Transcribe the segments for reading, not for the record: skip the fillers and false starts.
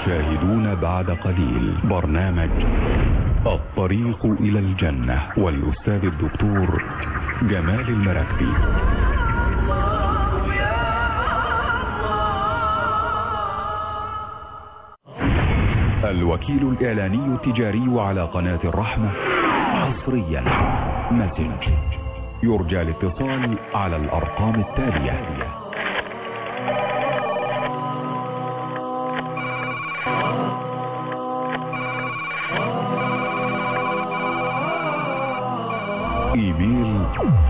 تشاهدون بعد قليل برنامج الطريق إلى الجنة والأستاذ الدكتور جمال المراكبي. الوكيل الإعلاني التجاري على قناة الرحمة حصريا مسج. يرجى الاتصال على الأرقام التالية: ايميل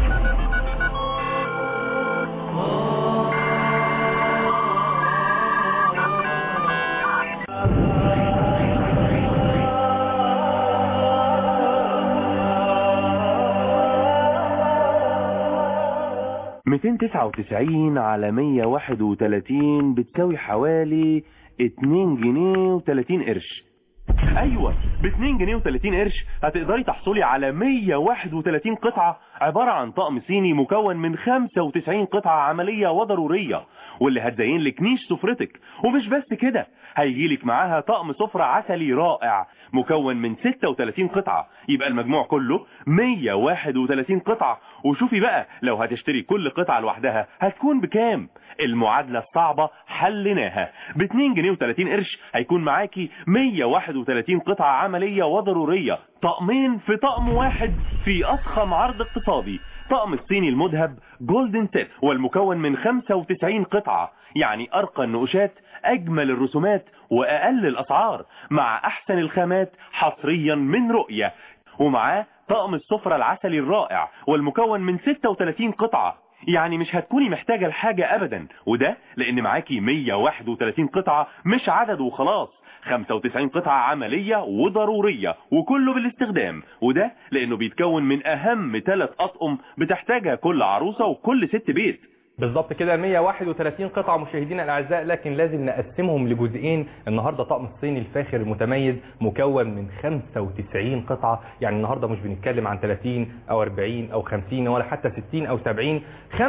$299 على 131 بتساوي حوالي 2 جنيه و30 قرش. ايوه، ب2 جنيه و30 قرش هتقدري تحصلي على 131 قطعة عبارة عن طقم صيني مكون من 95 قطعة عملية وضرورية، واللي هتزين لك نيش سفرتك. ومش بس كده، هيجيلك معاها طقم سفرة عسلي رائع مكون من 36 قطعة، يبقى المجموع كله 131 قطعة. وشوفي بقى لو هتشتري كل قطعة لوحدها هتكون بكام؟ المعادلة الصعبة حلناها. ب2 جنيه و30 قرش هيكون معاكي 131 قطعة عملية وضرورية، طقمين في طقم واحد في أضخم عرض اقتصادي. طقم الصيني المذهب جولدن تيب والمكون من 95 قطعة، يعني أرقى النقوشات، أجمل الرسومات، وأقل الأسعار، مع أحسن الخامات حصريا من رؤية. ومعاه طقم السفرة العسلي الرائع والمكون من 36 قطعة، يعني مش هتكوني محتاجة لحاجة أبدا. وده لأن معاكي 131 قطعة مش عدد وخلاص، 95 قطعة عملية وضرورية وكله بالاستخدام. وده لأنه بيتكون من أهم 3 أطقم بتحتاجها كل عروسة وكل ست بيت. بالظبط كده 131 قطعة مشاهدينا الأعزاء، لكن لازم نقسمهم لجزئين. النهاردة طقم الصيني الفاخر المتميز مكون من 95 قطعة، يعني النهاردة مش بنتكلم عن 30 أو 40 أو 50 ولا حتى 60 أو 70،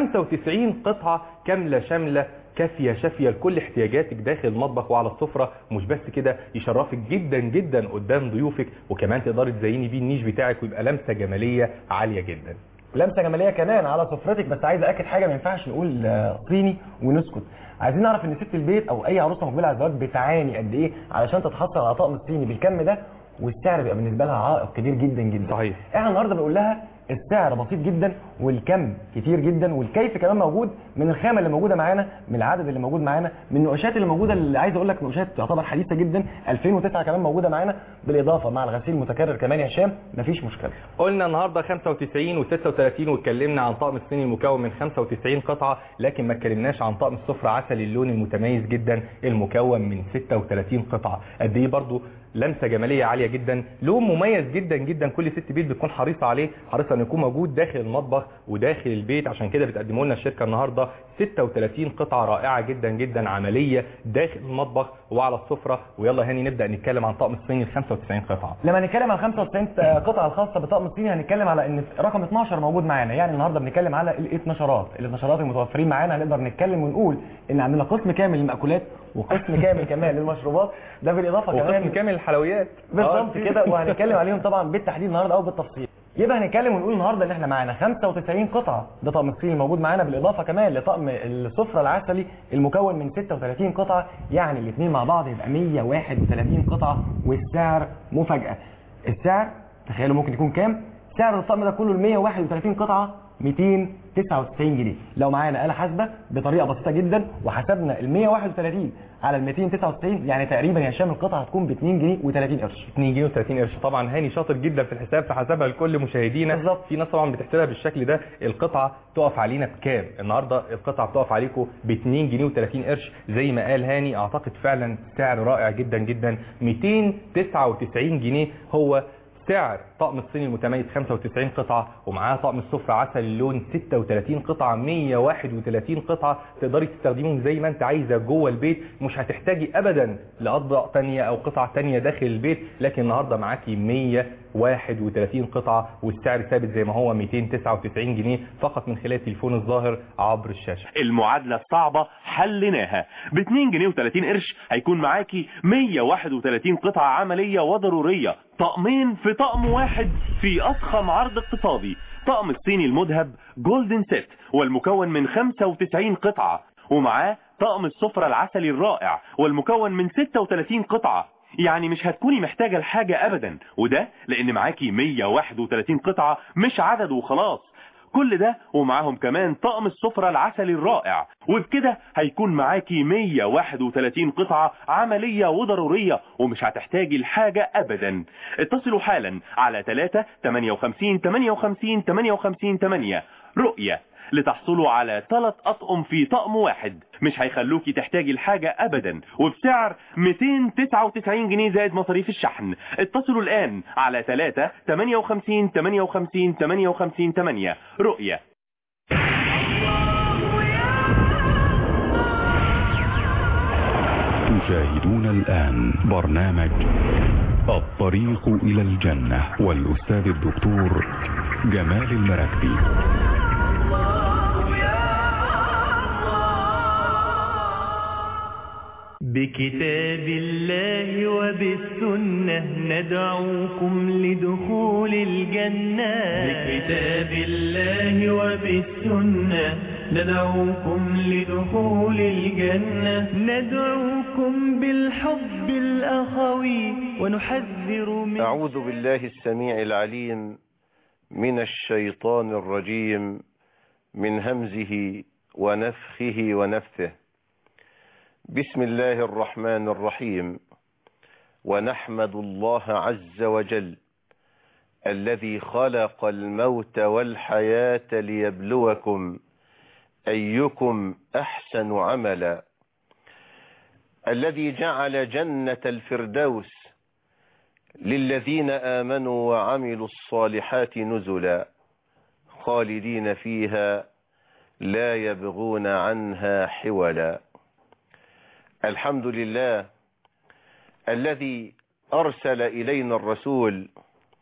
95 قطعة كاملة شاملة كافية شافية لكل احتياجاتك داخل المطبخ وعلى السفرة. مش بس كده، يشرفك جدا جدا قدام ضيوفك، وكمان تقدري تزيني بيه النيش بتاعك ويبقى لمسة جمالية عالية جدا. لمسه جماليه كمان على سفرتك. بس عايز اكد حاجه، ما ينفعش نقول صيني ونسكت. عايزين نعرف ان ست البيت او اي عروسه مقبله على الزواج بتعاني قد ايه علشان تتحصل على طقم الصيني بالكم ده، والسعر بيبقى بالنسبه لها عائق كبير جدا جدا. صحيح. احنا النهارده بنقول لها السعر بسيط جدا والكم كتير جدا، والكيف كمان موجود من الخامه اللي موجوده معانا، من العدد اللي موجود معانا، من النقوشات اللي موجوده، اللي عايز اقول لك نقوشات تعتبر حديثه جدا 2009 كمان موجوده معانا، بالاضافه مع الغسيل المتكرر كمان يا هشام مفيش مشكله. قلنا النهارده 95 و36 واتكلمنا عن طقم الصيني المكون من 95 قطعه، لكن ما اتكلمناش عن طقم السفره عسلي اللون المتميز جدا المكون من 36 قطعه. قد ايه برضو لمسه جماليه عاليه جدا، لون مميز جدا جدا، كل ست بيت بتكون حريصه عليه، حريصه انه يكون موجود داخل المطبخ وداخل البيت. عشان كده بتقدموا لنا الشركه النهارده 36 قطعه رائعه جدا جدا عمليه داخل المطبخ وعلى السفره. ويلا هاني نبدا نتكلم عن طقم الصيني ال 95 قطعه. لما نتكلم عن 95 قطعه الخاصه بطقم الصيني هنتكلم على ان رقم 12 موجود معانا، يعني النهارده بنتكلم على ال12 المتوفرين معانا. هنقدر نتكلم ونقول ان عندنا قسم كامل للمأكولات وقسم كامل كمان للمشروبات، ده بالاضافه كمان وقسم كامل للحلويات بالظبط كده، وهنتكلم عليهم طبعا بالتحديد النهارده او بالتفصيل. يبقى هنتكلم ونقول النهارده ان احنا معانا 95 قطعه، ده طقم الصيني موجود معانا، بالاضافه كمان لطقم السفره العسلي المكون من 36 قطعه، يعني الاثنين مع بعض يبقى 131 قطعه. والسعر مفاجاه، السعر تخيلوا ممكن يكون كام؟ سعر الطقم ده كله ال 131 قطعه 299 جنيه. لو معانا آلة حاسبة بطريقة بسيطة جدا وحسبنا ال 131 على ال 299، يعني تقريبا يا هشام القطعة هتكون ب 2 جنيه و30 قرش. 2 جنيه و30 قرش. طبعا هاني شاطر جدا في الحساب، فحسبها لكل مشاهدينا. بالظبط. في ناس طبعا بتحسبها بالشكل ده. القطعة تقف علينا بكام؟ النهارده القطعة بتقف عليكم ب 2 جنيه و30 قرش زي ما قال هاني. اعتقد فعلا سعر رائع جدا جدا. 299 جنيه هو سعر طقم الصيني المتميز 95 قطعة، ومعاه طقم السفرة عسل اللون 36 قطعة 131 قطعة. تقدري تستخدميهم زي ما انت عايزة جوه البيت، مش هتحتاجي ابدا لاطباق تانية او قطع تانية داخل البيت. لكن النهارده معاكي 31 قطعة، والسعر ثابت زي ما هو 299 جنيه فقط من خلال التليفون الظاهر عبر الشاشة. المعادلة الصعبة حلناها. ب2 جنيه و30 قرش هيكون معاكي 131 قطعة عملية وضرورية، طقمين في طقم واحد في أضخم عرض اقتصادي. طقم الصيني المذهب جولدن سيت والمكون من 95 قطعة، ومعاه طقم السفرة العسلي الرائع والمكون من 36 قطعة. يعني مش هتكوني محتاجة الحاجة أبدا، وده لأن معاكي 131 قطعة مش عدد وخلاص. كل ده ومعاهم كمان طقم السفرة العسلي الرائع، وبكده هيكون معاكي 131 قطعة عملية وضرورية ومش هتحتاجي الحاجة أبدا. اتصلوا حالا على 3 58 58 58 8 رؤية لتحصلوا على 3 أطقم في طقم واحد، مش هيخلوكي تحتاجي الحاجة أبدا، وبسعر 299 جنيه زائد مصاريف الشحن. اتصلوا الآن على 3 58 58 58 8 رؤية. تشاهدون الآن برنامج الطريق إلى الجنة والأستاذ الدكتور جمال المراكبي. بكتاب الله وبالسنة ندعوكم لدخول الجنة. بكتاب الله وبالسنة ندعوكم لدخول الجنة. ندعوكم بالحب الأخوي ونحذر من أعوذ بالله السميع العليم من الشيطان الرجيم من همزه ونفخه ونفثه. بسم الله الرحمن الرحيم. ونحمد الله عز وجل الذي خلق الموت والحياة ليبلوكم أيكم أحسن عملا، الذي جعل جنة الفردوس للذين آمنوا وعملوا الصالحات نزلا خالدين فيها لا يبغون عنها حولا. الحمد لله الذي أرسل إلينا الرسول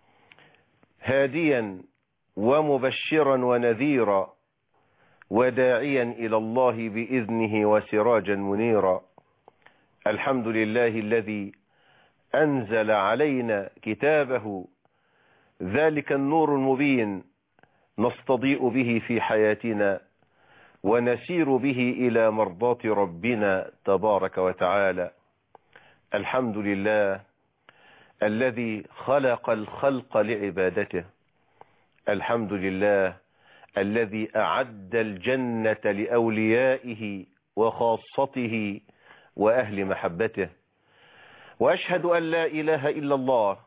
هاديا ومبشرا ونذيرا وداعيا إلى الله بإذنه وسراجا منيرا. الحمد لله الذي أنزل علينا كتابه، ذلك النور المبين نستضيء به في حياتنا ونسير به إلى مرضاة ربنا تبارك وتعالى. الحمد لله الذي خلق الخلق لعبادته. الحمد لله الذي أعد الجنة لأوليائه وخاصته وأهل محبته. وأشهد أن لا إله إلا الله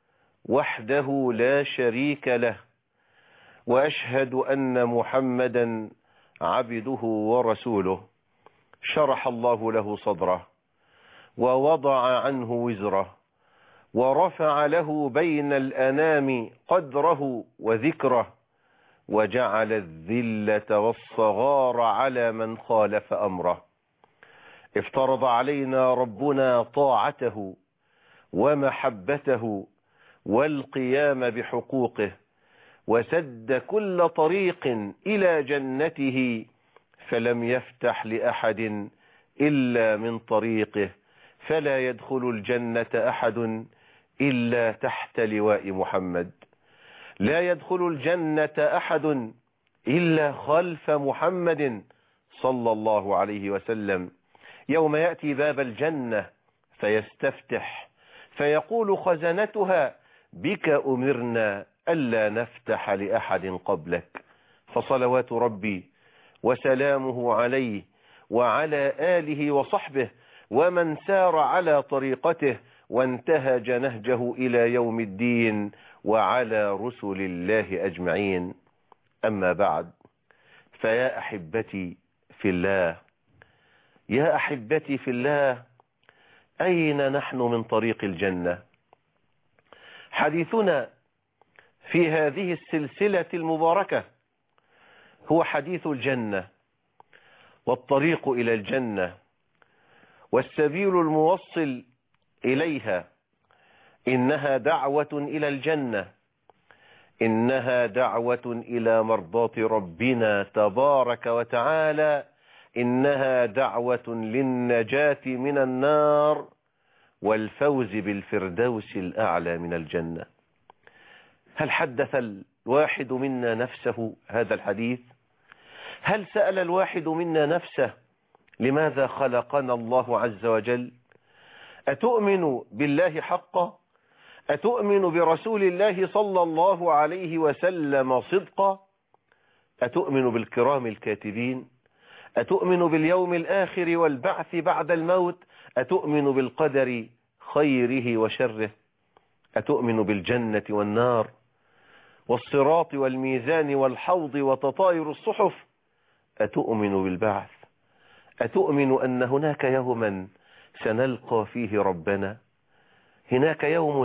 وحده لا شريك له، وأشهد أن محمدا عبده ورسوله. شرح الله له صدره ووضع عنه وزره ورفع له بين الأنام قدره وذكره، وجعل الذلة والصغار على من خالف أمره. افترض علينا ربنا طاعته ومحبته والقيام بحقوقه، وسد كل طريق إلى جنته، فلم يفتح لأحد إلا من طريقه، فلا يدخل الجنة أحد إلا تحت لواء محمد. لا يدخل الجنة أحد إلا خلف محمد صلى الله عليه وسلم. يوم يأتي باب الجنة فيستفتح فيقول خزنتها بك أمرنا ألا نفتح لأحد قبلك. فصلوات ربي وسلامه عليه وعلى آله وصحبه ومن سار على طريقته وانتهج نهجه إلى يوم الدين، وعلى رسل الله أجمعين. أما بعد، فيا أحبتي في الله، يا أحبتي في الله، أين نحن من طريق الجنة؟ حديثنا في هذه السلسلة المباركة هو حديث الجنة والطريق إلى الجنة والسبيل الموصل إليها. إنها دعوة إلى الجنة، إنها دعوة إلى مرضاة ربنا تبارك وتعالى، إنها دعوة للنجاة من النار والفوز بالفردوس الأعلى من الجنة. هل حدث الواحد منا نفسه هذا الحديث؟ هل سأل الواحد منا نفسه لماذا خلقنا الله عز وجل؟ أتؤمن بالله حقا؟ أتؤمن برسول الله صلى الله عليه وسلم صدقا؟ أتؤمن بالكرام الكاتبين؟ أتؤمن باليوم الآخر والبعث بعد الموت؟ أتؤمن بالقدر خيره وشره؟ أتؤمن بالجنة والنار والصراط والميزان والحوض وتطاير الصحف؟ أتؤمن بالبعث؟ أتؤمن أن هناك يوما سنلقى فيه ربنا؟ هناك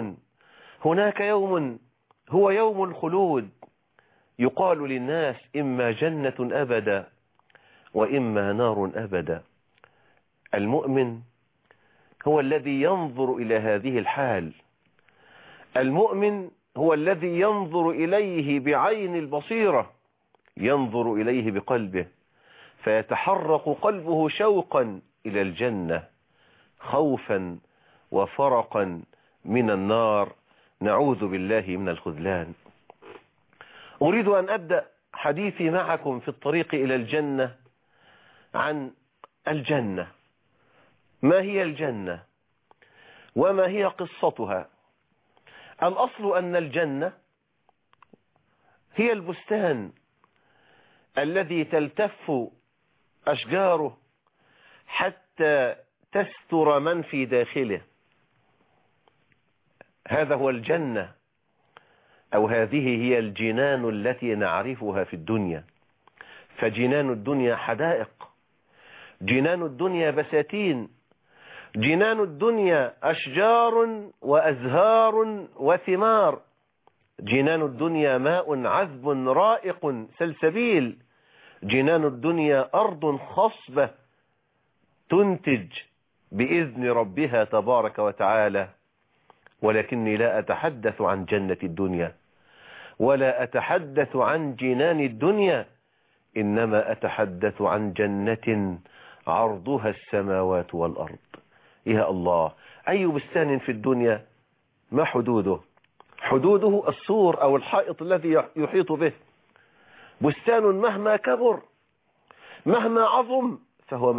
يوم هو يوم الخلود، يقال للناس إما جنة أبدا وإما نار أبدا. المؤمن هو الذي ينظر إلى هذه الحال، المؤمن هو الذي ينظر إليه بعين البصيرة، ينظر إليه بقلبه، فيتحرق قلبه شوقا إلى الجنة، خوفا وفرقا من النار، نعوذ بالله من الخذلان. أريد أن أبدأ حديثي معكم في الطريق إلى الجنة عن الجنة. ما هي الجنة وما هي قصتها؟ الأصل أن الجنة هي البستان الذي تلتف أشجاره حتى تستر من في داخله. هذا هو الجنة، أو هذه هي الجنان التي نعرفها في الدنيا. فجنان الدنيا حدائق، جنان الدنيا بساتين، جنان الدنيا أشجار وأزهار وثمار، جنان الدنيا ماء عذب رائق سلسبيل، جنان الدنيا أرض خصبة تنتج بإذن ربها تبارك وتعالى. ولكني لا أتحدث عن جنة الدنيا ولا أتحدث عن جنان الدنيا، إنما أتحدث عن جنة عرضها السماوات والأرض. يا الله، أي بستان في الدنيا ما حدوده؟ حدوده السور أو الحائط الذي يحيط به. بستان مهما كبر مهما عظم فهو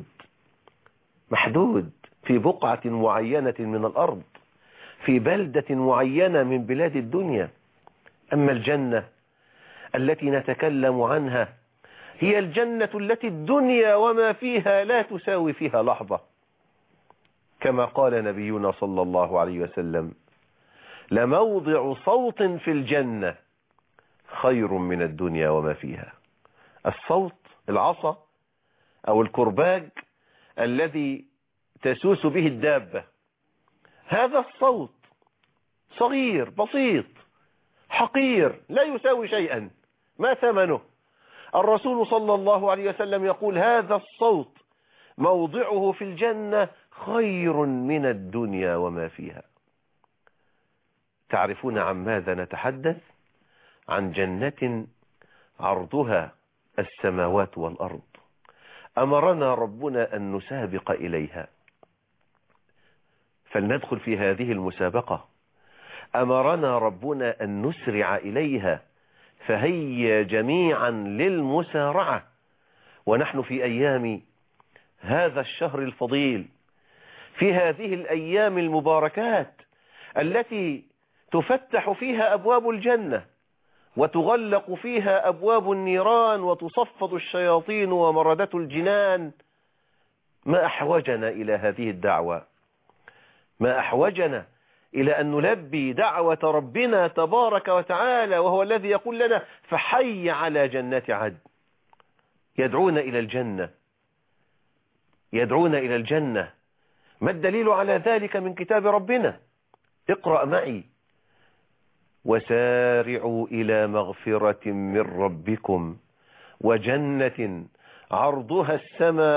محدود في بقعة معينة من الأرض، في بلدة معينة من بلاد الدنيا. أما الجنة التي نتكلم عنها هي الجنة التي الدنيا وما فيها لا تساوي فيها لحظة، كما قال نبينا صلى الله عليه وسلم: لموضع صوت في الجنة خير من الدنيا وما فيها. الصوت العصا أو الكرباج الذي تسوس به الدابة، هذا الصوت صغير بسيط حقير لا يساوي شيئا، ما ثمنه؟ الرسول صلى الله عليه وسلم يقول: هذا الصوت موضعه في الجنة خير من الدنيا وما فيها. تعرفون عن ماذا نتحدث؟ عن جنة عرضها السماوات والأرض. أمرنا ربنا أن نسابق إليها، فلندخل في هذه المسابقة. أمرنا ربنا أن نسرع إليها، فهيا جميعا للمسارعة. ونحن في أيام هذا الشهر الفضيل، في هذه الأيام المباركات التي تفتح فيها أبواب الجنة وتغلق فيها أبواب النيران وتصفد الشياطين ومردة الجنان. ما أحوجنا إلى هذه الدعوة؟ ما أحوجنا إلى أن نلبي دعوة ربنا تبارك وتعالى، وهو الذي يقول لنا: فحي على جنات عدن. يدعون إلى الجنة، يدعون إلى الجنة. ما الدليل على ذلك من كتاب ربنا؟ اقرأ معي: وسارعوا إلى مغفرة من ربكم وجنة عرضها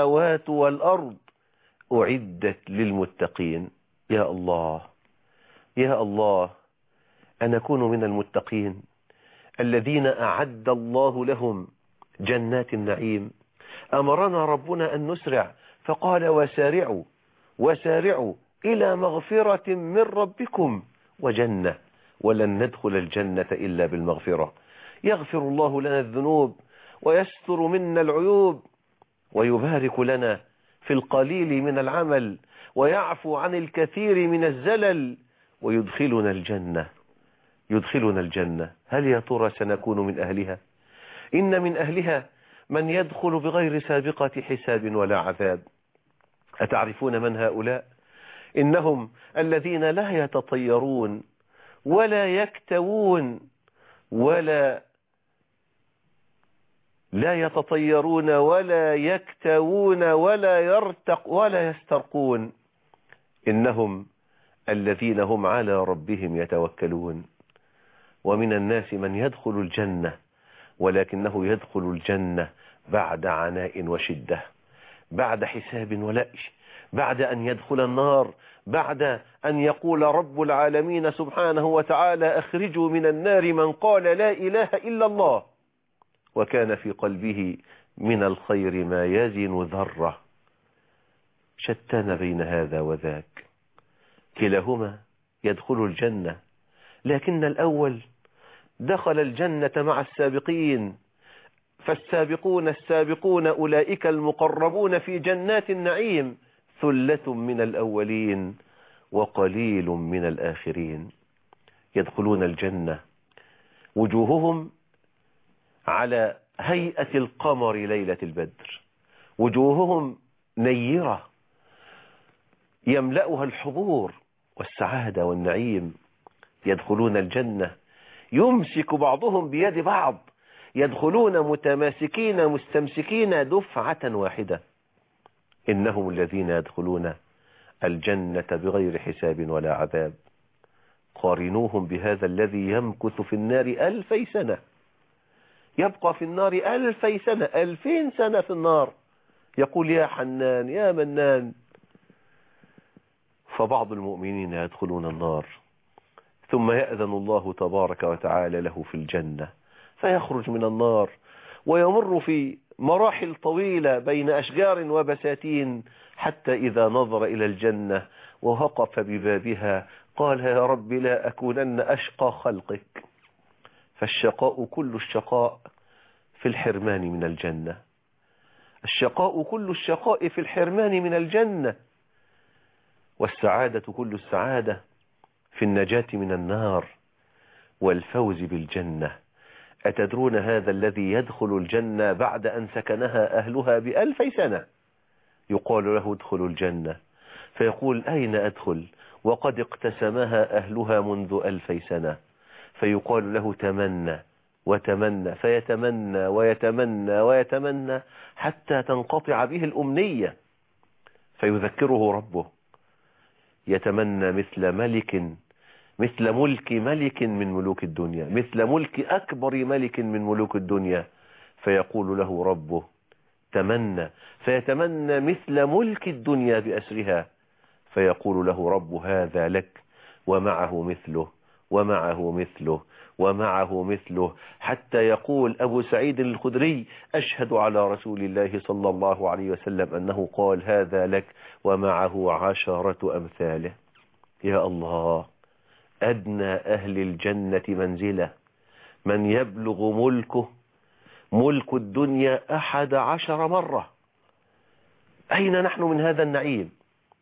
السماوات والأرض أعدت للمتقين. يا الله، يا الله أن نكون من المتقين الذين أعد الله لهم جنات النعيم. أمرنا ربنا أن نسرع فقال وسارعوا وسارعوا إلى مغفرة من ربكم وجنة، ولن ندخل الجنة إلا بالمغفرة. يغفر الله لنا الذنوب ويستر منا العيوب ويبارك لنا في القليل من العمل ويعفو عن الكثير من الزلل ويدخلنا الجنة. يدخلنا الجنة. هل يا ترى سنكون من أهلها؟ إن من أهلها من يدخل بغير سابقة حساب ولا عذاب. أتعرفون من هؤلاء؟ إنهم الذين لا يتطيرون ولا يكتوون ولا يكتوون ولا يسترقون. إنهم الذين هم على ربهم يتوكلون. ومن الناس من يدخل الجنة ولكنه يدخل الجنة بعد عناء وشدة، بعد حساب ولأش، بعد أن يدخل النار، بعد أن يقول رب العالمين سبحانه وتعالى أخرجوا من النار من قال لا إله إلا الله وكان في قلبه من الخير ما يزن ذرة. شتان بين هذا وذاك، كلاهما يدخل الجنة، لكن الأول دخل الجنة مع السابقين. فالسابقون السابقون أولئك المقربون في جنات النعيم، ثلة من الأولين وقليل من الآخرين. يدخلون الجنة وجوههم على هيئة القمر ليلة البدر، وجوههم نيرة يملأها الحضور والسعادة والنعيم. يدخلون الجنة يمسك بعضهم بيد بعض، يدخلون متماسكين مستمسكين دفعة واحدة. إنهم الذين يدخلون الجنة بغير حساب ولا عذاب. قارنوهم بهذا الذي يمكث في النار 1000 سنة، يبقى في النار 1000 سنة، 2000 سنة في النار، يقول يا حنان يا منان. فبعض المؤمنين يدخلون النار ثم يأذن الله تبارك وتعالى له في الجنة، فيخرج من النار ويمر في مراحل طويلة بين أشجار وبساتين، حتى إذا نظر إلى الجنة ووقف ببابها قال يا رب لا أكونن أشقى خلقك. فالشقاء كل الشقاء في الحرمان من الجنة، الشقاء كل الشقاء في الحرمان من الجنة، والسعادة كل السعادة في النجاة من النار والفوز بالجنة. أتدرون هذا الذي يدخل الجنة بعد أن سكنها أهلها ب1000 سنة يقال له ادخل الجنة، فيقول أين أدخل وقد اقتسمها أهلها منذ 1000 سنة، فيقال له تمنى وتمنى، فيتمنى ويتمنى ويتمنى حتى تنقطع به الأمنية، فيذكره ربه يتمنى مثل ملك ملك من ملوك الدنيا، مثل ملك أكبر ملك من ملوك الدنيا، فيقول له ربه تمنى، فيتمنى مثل ملك الدنيا بأسرها، فيقول له رب هذا لك ومعه مثله ومعه مثله ومعه مثله، حتى يقول أبو سعيد الخدري أشهد على رسول الله صلى الله عليه وسلم أنه قال هذا لك ومعه 10 أمثاله. يا الله، أدنى أهل الجنة منزلة من يبلغ ملك الدنيا 11 مرة. أين نحن من هذا النعيم؟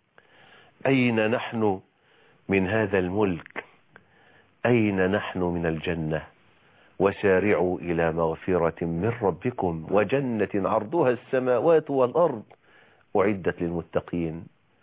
أين نحن من هذا الملك؟ أين نحن من الجنة؟ وسارعوا إلى مغفرة من ربكم وجنة عرضها السماوات والأرض أعدت للمتقين.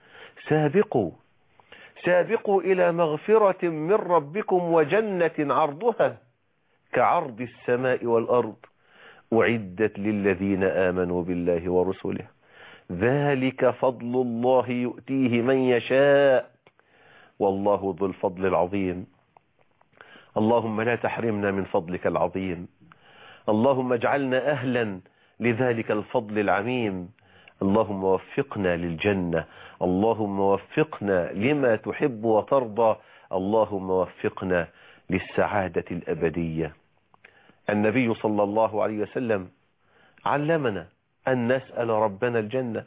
سابقوا إلى مغفرة من ربكم وجنة عرضها كعرض السماء والأرض أعدت للذين آمنوا بالله ورسله ذلك فضل الله يؤتيه من يشاء والله ذو الفضل العظيم. اللهم لا تحرمنا من فضلك العظيم، اللهم اجعلنا أهلا لذلك الفضل العميم. اللهم وفقنا للجنة، اللهم وفقنا لما تحب وترضى، اللهم وفقنا للسعادة الأبدية. النبي صلى الله عليه وسلم علمنا أن نسأل ربنا الجنة.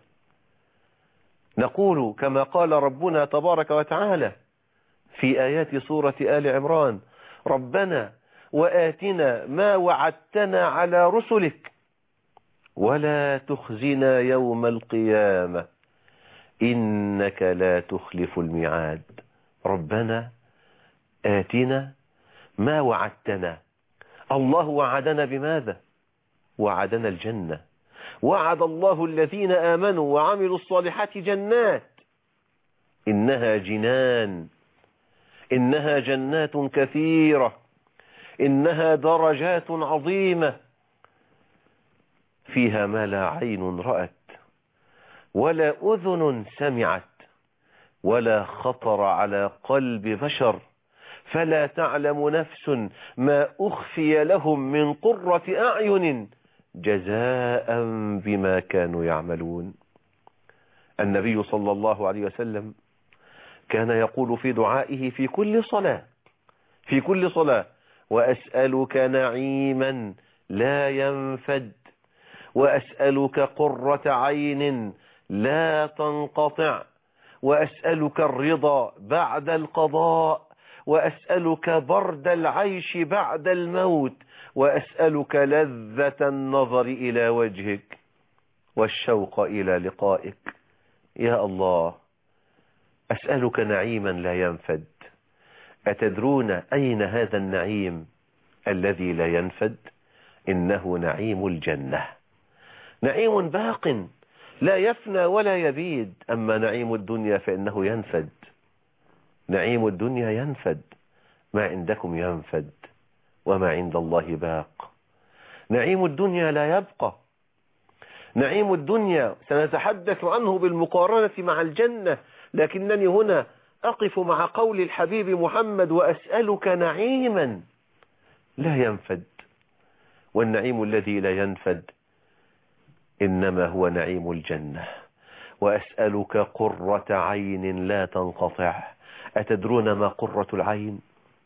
نقول كما قال ربنا تبارك وتعالى في آيات سورة آل عمران: ربنا وآتنا ما وعدتنا على رسلك ولا تخزنا يوم القيامة إنك لا تخلف الميعاد. ربنا آتنا ما وعدتنا. الله وعدنا بماذا؟ وعدنا الجنة. وعد الله الذين آمنوا وعملوا الصالحات جنات، إنها جنان، إنها جنات كثيرة، إنها درجات عظيمة فيها ما لا عين رأت ولا أذن سمعت ولا خطر على قلب بشر، فلا تعلم نفس ما أخفي لهم من قرة أعين جزاء بما كانوا يعملون. النبي صلى الله عليه وسلم كان يقول في دعائه في كل صلاة: وأسألك نعيما لا ينفد، وأسألك قرة عين لا تنقطع، وأسألك الرضا بعد القضاء، وأسألك برد العيش بعد الموت، وأسألك لذة النظر إلى وجهك والشوق إلى لقائك. يا الله، أسألك نعيما لا ينفد. أتدرون أين هذا النعيم الذي لا ينفد؟ إنه نعيم الجنة، نعيم باق لا يفنى ولا يبيد. أما نعيم الدنيا فإنه ينفد. نعيم الدنيا ينفد، ما عندكم ينفد وما عند الله باق. نعيم الدنيا لا يبقى. نعيم الدنيا سنتحدث عنه بالمقارنة مع الجنة، لكنني هنا أقف مع قول الحبيب محمد: وأسألك نعيما لا ينفد. والنعيم الذي لا ينفد إنما هو نعيم الجنة. وأسألك قرة عين لا تنقطع. أتدرون ما قرة العين؟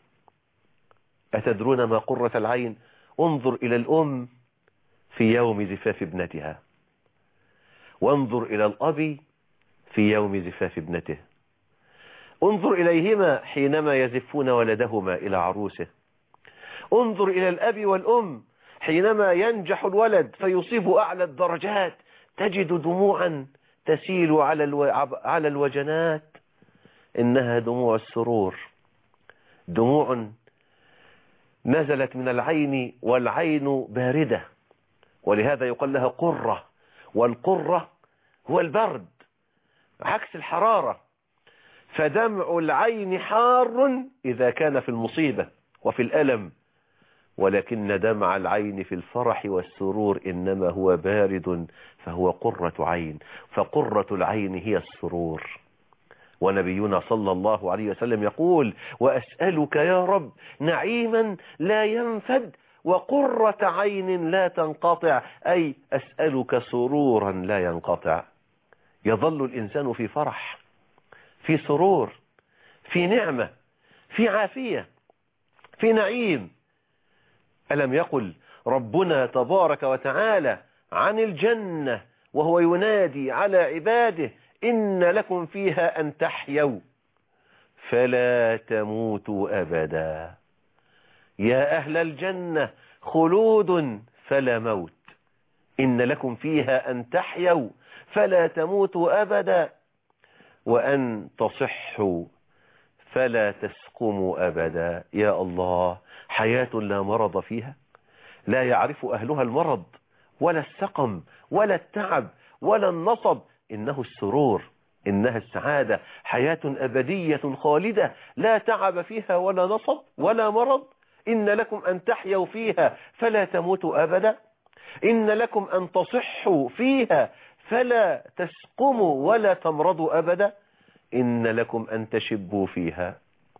أتدرون ما قرة العين؟ انظر إلى الأم في يوم زفاف ابنتها، وانظر إلى الأب في يوم زفاف ابنته. انظر إليهما حينما يزفون ولدهما إلى عروسه. انظر إلى الأب والأم حينما ينجح الولد فيصيب أعلى الدرجات، تجد دموعا تسيل على الوجنات، إنها دموع السرور، دموع نزلت من العين والعين باردة، ولهذا يقال لها قرة. والقرة هو البرد عكس الحرارة. فدمع العين حار إذا كان في المصيبة وفي الألم، ولكن دمع العين في الفرح والسرور إنما هو بارد، فهو قرة عين. فقرة العين هي السرور. ونبينا صلى الله عليه وسلم يقول: وأسألك يا رب نعيما لا ينفد وقرة عين لا تنقطع، أي أسألك سرورا لا ينقطع. يظل الإنسان في فرح، في سرور، في نعمة، في عافية، في نعيم. ألم يقل ربنا تبارك وتعالى عن الجنة وهو ينادي على عباده: إن لكم فيها أن تحيوا فلا تموتوا أبدا. يا أهل الجنة خلود فلا موت، إن لكم فيها أن تحيوا فلا تموتوا أبدا، وأن تصحوا فلا تسقموا أبدا. يا الله، حياة لا مرض فيها، لا يعرف أهلها المرض ولا السقم ولا التعب ولا النصب، إنه السرور، إنها السعادة. حياة أبدية خالدة لا تعب فيها ولا نصب ولا مرض. إن لكم أن تحيوا فيها فلا تموتوا أبدا، إن لكم أن تصحوا فيها فلا تسقموا ولا تمرضوا أبدا، إن لكم أن تشبوا فيها،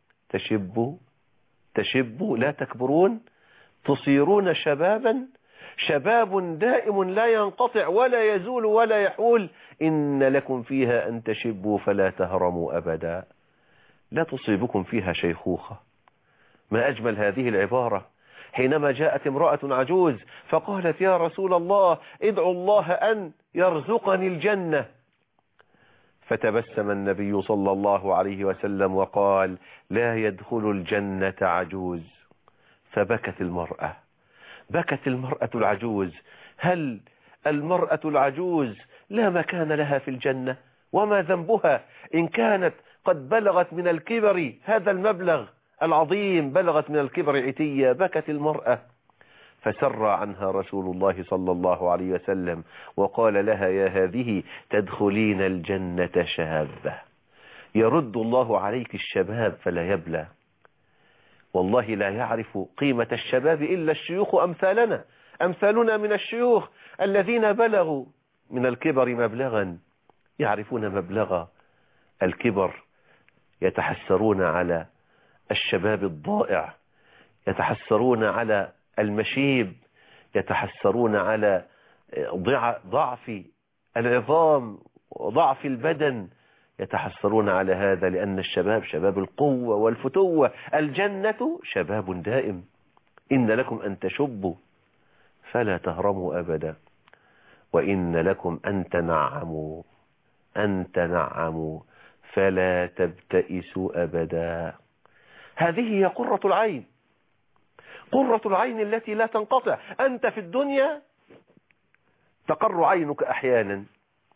تشبوا لا تكبرون، تصيرون شبابا، شباب دائم لا ينقطع ولا يزول ولا يحول. إن لكم فيها أن تشبوا فلا تهرموا أبدا. لا تصيبكم فيها شيخوخة. ما أجمل هذه العبارة حينما جاءت امرأة عجوز فقالت يا رسول الله ادعو الله أن يرزقني الجنة. فتبسم النبي صلى الله عليه وسلم وقال لا يدخل الجنة عجوز. فبكت المرأة، بكت المرأة العجوز. هل المرأة العجوز لا مكان لها في الجنة؟ وما ذنبها إن كانت قد بلغت من الكبر هذا المبلغ العظيم، بلغت من الكبر عتية. بكت المرأة فسر عنها رسول الله صلى الله عليه وسلم وقال لها يا هذه تدخلين الجنة شابة. يرد الله عليك الشباب فلا يبلى. والله لا يعرف قيمة الشباب إلا الشيوخ أمثالنا من الشيوخ الذين بلغوا من الكبر مبلغا، يعرفون مبلغ الكبر، يتحسرون على الشباب الضائع، يتحسرون على المشيب، يتحسرون على ضعف العظام وضعف البدن، يتحسرون على هذا لأن الشباب شباب القوة والفتوة. الجنة شباب دائم. إن لكم أن تشبوا فلا تهرموا أبدا، وإن لكم أن تنعموا فلا تبتئسوا أبدا. هذه هي قرة العين، قرة العين التي لا تنقطع. أنت في الدنيا تقر عينك أحيانا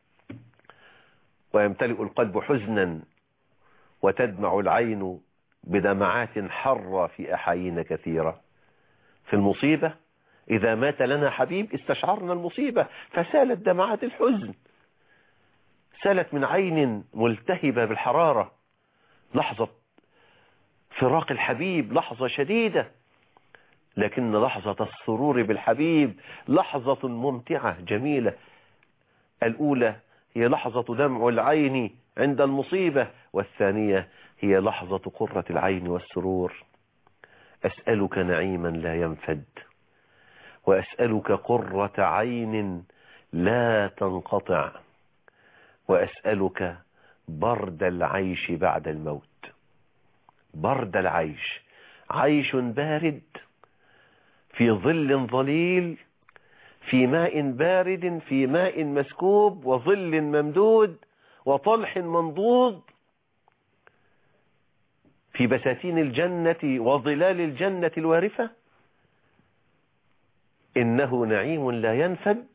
ويمتلئ القلب حزنا وتدمع العين بدمعات حرة في أحايين كثيرة. في المصيبة إذا مات لنا حبيب استشعرنا المصيبة فسالت دمعات الحزن، سالت من عين ملتهبة بالحرارة. لحظة فراق الحبيب لحظة شديدة، لكن لحظة السرور بالحبيب لحظة ممتعة جميلة. الأولى هي لحظة دمع العين عند المصيبة، والثانية هي لحظة قرة العين والسرور. أسألك نعيما لا ينفد، وأسألك قرة عين لا تنقطع، وأسألك برد العيش بعد الموت. برد العيش، عيش بارد في ظل ظليل، في ماء بارد، في ماء مسكوب، وظل ممدود، وطلح منضود، في بساتين الجنة وظلال الجنة الوارفة. إنه نعيم لا ينفد،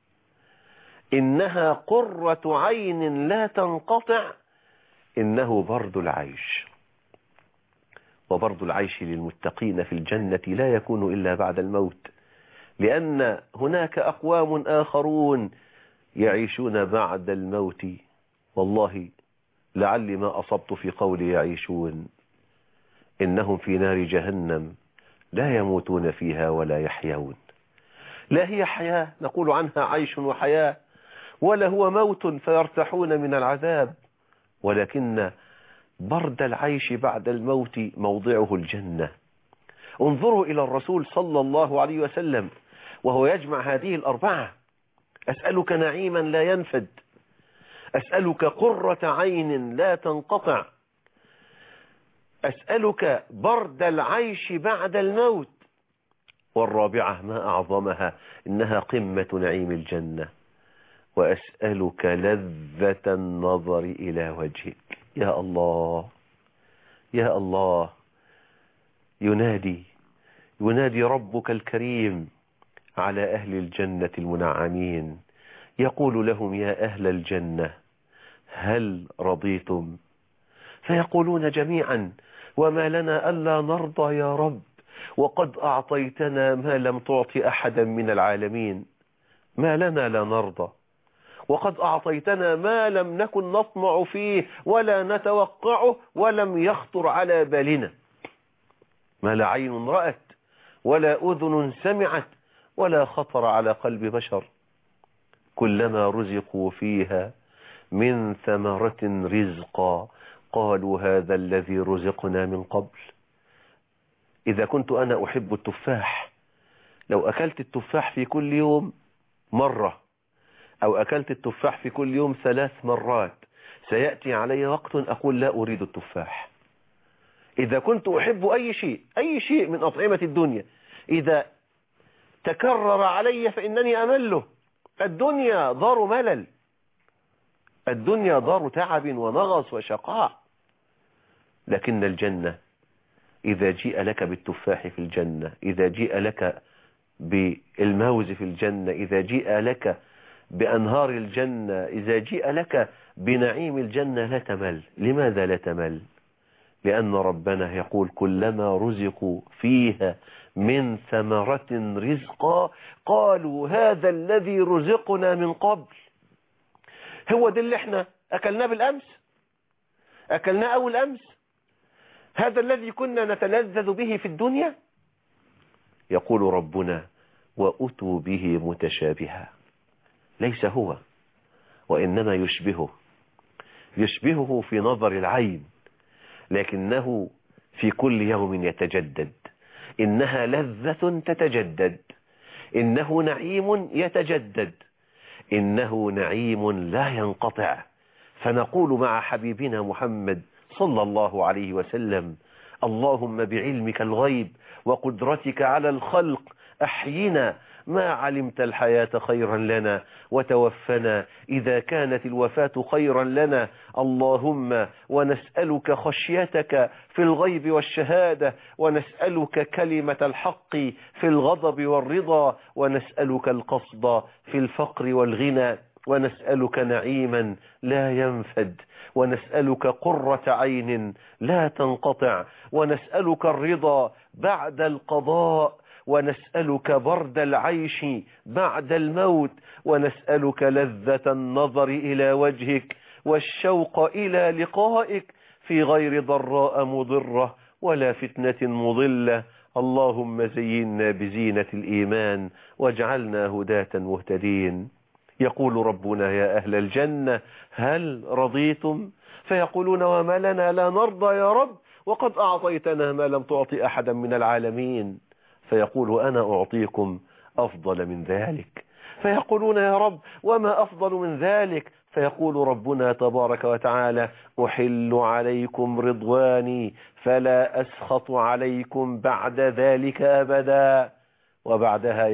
إنها قرة عين لا تنقطع، إنه برد العيش. وبرد العيش للمتقين في الجنة لا يكون إلا بعد الموت، لأن هناك أقوام آخرون يعيشون بعد الموت. والله لعل ما أصبت في قولي يعيشون، إنهم في نار جهنم لا يموتون فيها ولا يحيون. لا هي حياة نقول عنها عيش وحياة، ولا هو موت فيرتاحون من العذاب، ولكن برد العيش بعد الموت موضعه الجنة. انظروا إلى الرسول صلى الله عليه وسلم وهو يجمع هذه الأربعة: أسألك نعيما لا ينفد، أسألك قرة عين لا تنقطع، أسألك برد العيش بعد الموت، والرابعة ما أعظمها إنها قمة نعيم الجنة، وأسألك لذة النظر إلى وجهك. يا الله يا الله، ينادي ربك الكريم على أهل الجنة المنعمين، يقول لهم يا أهل الجنة هل رضيتم؟ فيقولون جميعا وما لنا ألا نرضى يا رب، وقد أعطيتنا ما لم تعط أحدا من العالمين. ما لنا لا نرضى، وقد أعطيتنا ما لم نكن نطمع فيه ولا نتوقعه ولم يخطر على بالنا، ما لا عين رأت ولا أذن سمعت ولا خطر على قلب بشر. كلما رزقوا فيها من ثمرة رزقا قالوا هذا الذي رزقنا من قبل. إذا كنت أنا أحب التفاح، لو أكلت التفاح في كل يوم مرة، أو أكلت التفاح في كل يوم 3 مرات، سيأتي علي وقت أقول لا أريد التفاح، إذا كنت أحب أي شيء من أطعمة الدنيا، إذا تكرر علي فإنني أمله. الدنيا دار ملل، الدنيا دار تعب ونغص وشقاء. لكن الجنة إذا جيء لك بالتفاح في الجنة، إذا جيء لك بالموز في الجنة، إذا جيء لك بأنهار الجنة، إذا جيء لك بنعيم الجنة لا تمل. لماذا لا تمل؟ لأن ربنا يقول كلما رزقوا فيها من ثمرة رزقا قالوا هذا الذي رزقنا من قبل. هو ده اللي احنا أكلناه بالأمس، أكلناه أول أمس، هذا الذي كنا نتلذذ به في الدنيا. يقول ربنا وأتوا به متشابها، ليس هو وإنما يشبهه في نظر العين، لكنه في كل يوم يتجدد. إنها لذة تتجدد، إنه نعيم يتجدد، إنه نعيم لا ينقطع. فنقول مع حبيبنا محمد صلى الله عليه وسلم اللهم بعلمك الغيب وقدرتك على الخلق أحينا ما علمت الحياة خيرا لنا، وتوفنا إذا كانت الوفاة خيرا لنا. اللهم ونسألك خشيتك في الغيب والشهادة، ونسألك كلمة الحق في الغضب والرضا، ونسألك القصد في الفقر والغنى، ونسألك نعيما لا ينفد، ونسألك قرة عين لا تنقطع، ونسألك الرضا بعد القضاء، ونسألك برد العيش بعد الموت، ونسألك لذة النظر إلى وجهك والشوق إلى لقائك في غير ضراء مضرة ولا فتنة مضلة. اللهم زينا بزينة الإيمان واجعلنا هداة مهتدين. يقول ربنا يا أهل الجنة هل رضيتم؟ فيقولون وما لنا لا نرضى يا رب وقد أعطيتنا ما لم تعطي أحدا من العالمين. فيقول أنا أعطيكم أفضل من ذلك. فيقولون يا رب وما أفضل من ذلك؟ فيقول ربنا تبارك وتعالى أحل عليكم رضواني فلا أسخط عليكم بعد ذلك أبدا. وبعدها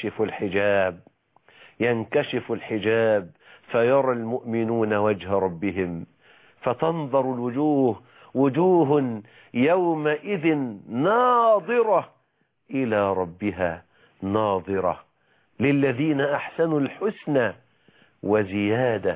ينكشف الحجاب فيرى المؤمنون وجه ربهم، فتنظر الوجوه وجوه يومئذ ناظرة إلى ربها ناظرة. للذين أحسنوا الحسنى وزيادة،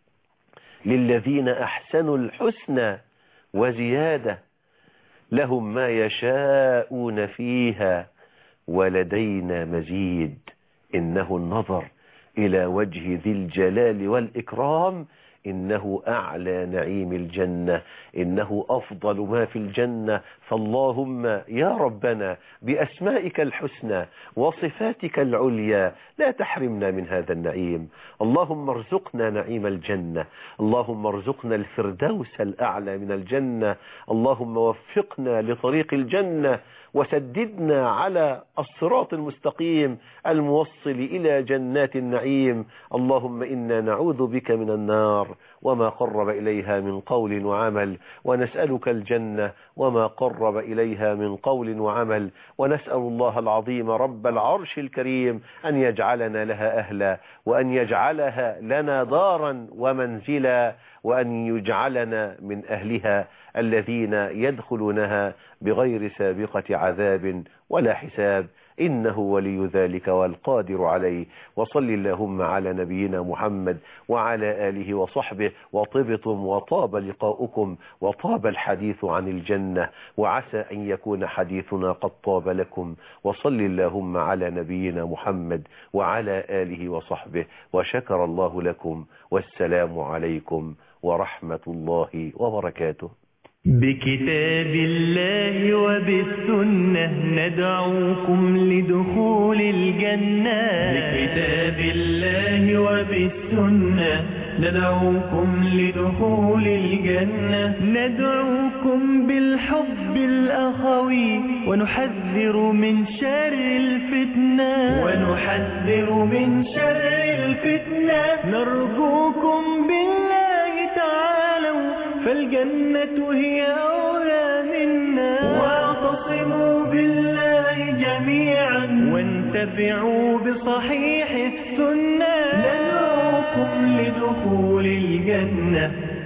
للذين أحسنوا الحسنى وزيادة، لهم ما يشاءون فيها ولدينا مزيد. إنه النظر إلى وجه ذي الجلال والإكرام، إنه أعلى نعيم الجنة، إنه أفضل ما في الجنة. فاللهم يا ربنا بأسمائك الحسنى وصفاتك العليا لا تحرمنا من هذا النعيم. اللهم ارزقنا نعيم الجنة، اللهم ارزقنا الفردوس الأعلى من الجنة. اللهم وفقنا لطريق الجنة وسددنا على الصراط المستقيم الموصل إلى جنات النعيم. اللهم إنا نعوذ بك من النار وما قرب إليها من قول وعمل، ونسألك الجنة وما قرب إليها من قول وعمل، ونسأل الله العظيم رب العرش الكريم أن يجعلنا لها أهلا، وأن يجعلها لنا دارا ومنزلا، وأن يجعلنا من أهلها الذين يدخلونها بغير سابقة عذاب ولا حساب، إنه ولي ذلك والقادر عليه. وصل اللهم على نبينا محمد وعلى آله وصحبه. وطبتم وطاب لقاؤكم وطاب الحديث عن الجنة، وعسى أن يكون حديثنا قد طاب لكم. وصل اللهم على نبينا محمد وعلى آله وصحبه. وشكر الله لكم، والسلام عليكم ورحمة الله وبركاته. بكتاب الله وبالسنة ندعوكم لدخول الجنة. بكتاب الله وبالسنة ندعوكم لدخول الجنة. ندعوكم بالحب الأخوي ونحذر من شر الفتنة. نرجوكم بالله تعالوا فالجنة هي أولى منا. واعتصموا بالله جميعا وانتبعوا بصحيح السنة ندعوكم لدخول الجنة